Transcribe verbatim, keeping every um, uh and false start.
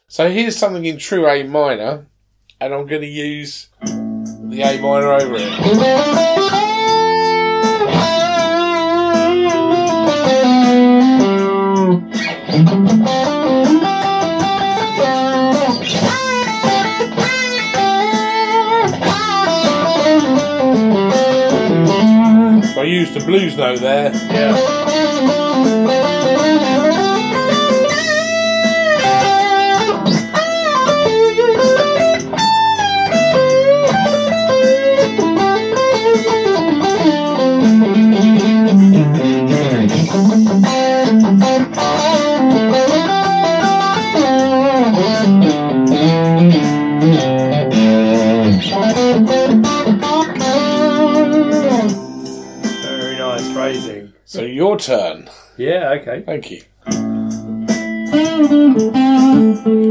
So here's something in true A minor, and I'm going to use the A minor over it. I used the blues note there. Yeah. Very nice phrasing. So your turn. Yeah, okay. Thank you.